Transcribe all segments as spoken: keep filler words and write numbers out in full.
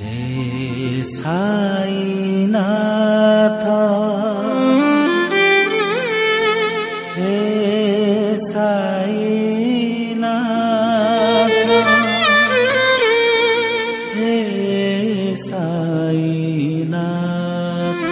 हे साईनाथ हे साईनाथ हे साईनाथ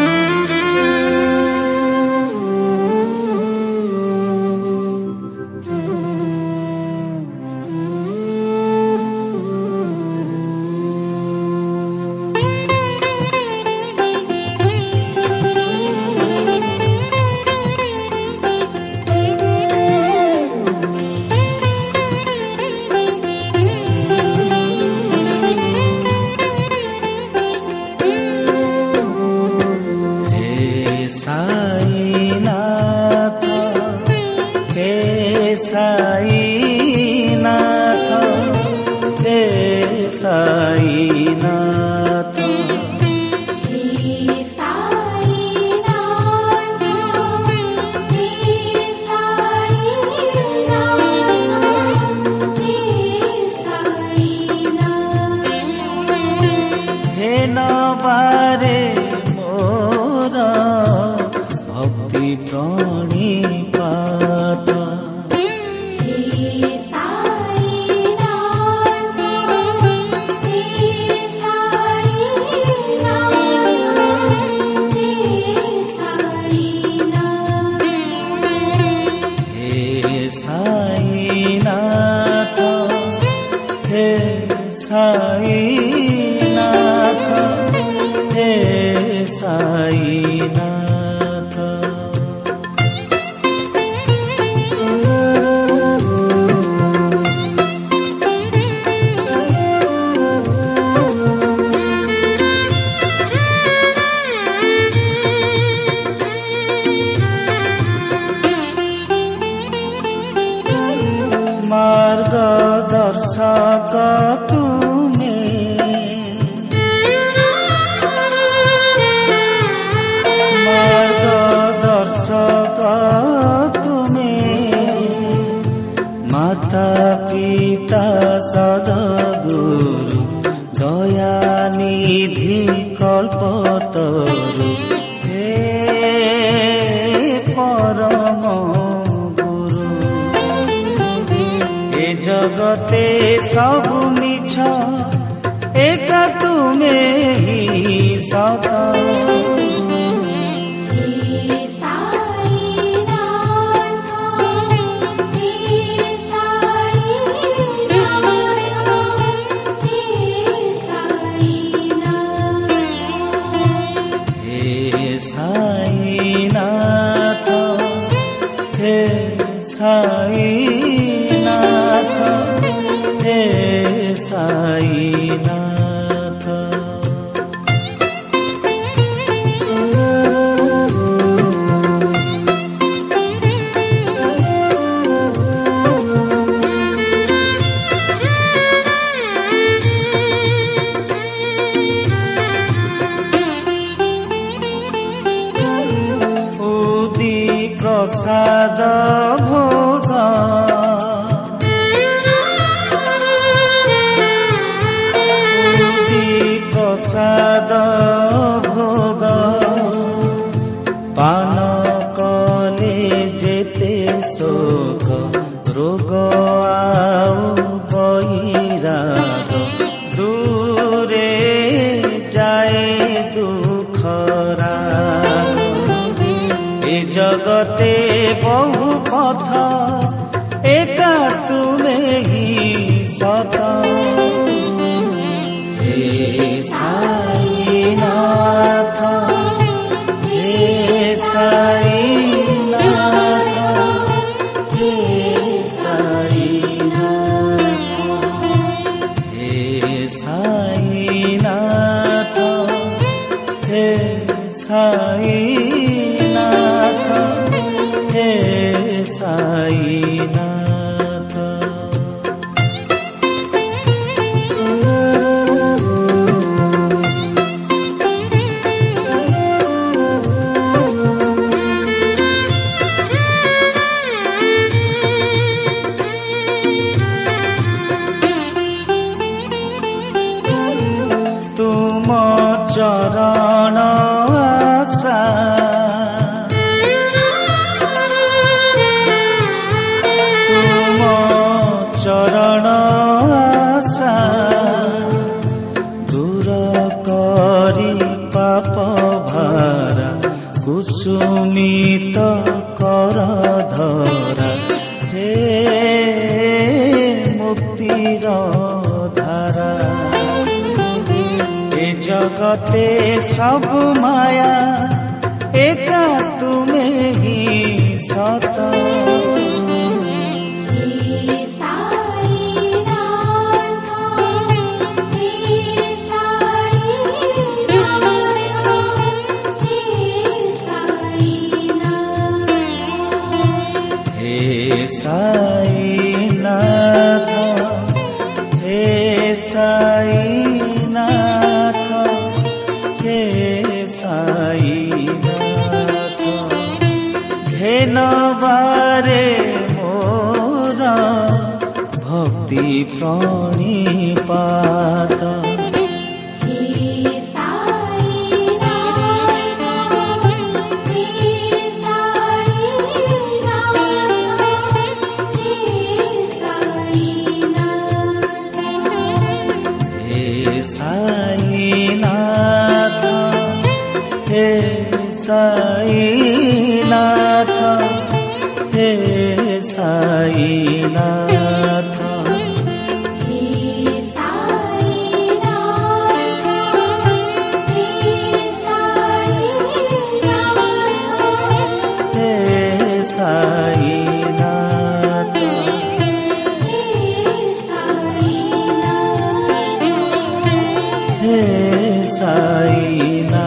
साईनाथ हे साईनाथ हे साईनाथ हे साईनाथ हे नबारे मोर भक्ति प्रणिपात साईनाथ हे साईनाथ हे साईनाथ मार्गदर्शक तुमे मार्गदर्शक तुमे माता पिता सद्गुरु दयानिधि कल्पतरु हे परम जगते सब मिछ एक तुमे ही सदा हे साईनाथ हे साईनाथ हे साईनाथ हे साईनाथ हे साईनाथ हे साईनाथ उदी प्रसाद भोग प्रसाद भोग पान कले जेते शोक रोग आउ बहिराग दूरे जाए दुख राग ए जगते बहु पथ एका तुमे ही सदा हे साईनाथ हे साईनाथ हे साईनाथ हे साईनाथ हे साईनाथ हे साईनाथ चरण आश्रा तुम चरण आश्रा दूर करी पाप भारा कुसुमित कर धरा हे मुक्तिर धारा ए जगते सब माया एका तुम्हें ही सत साईनाथ हे साईनाथ हे साईनाथ हे नबारे मोर भक्ति प्रणिपात साईनाथ हे साईनाथ हे साईनाथ हे साईनाथ हे साईनाथ हे साईनाथ हे साईनाथ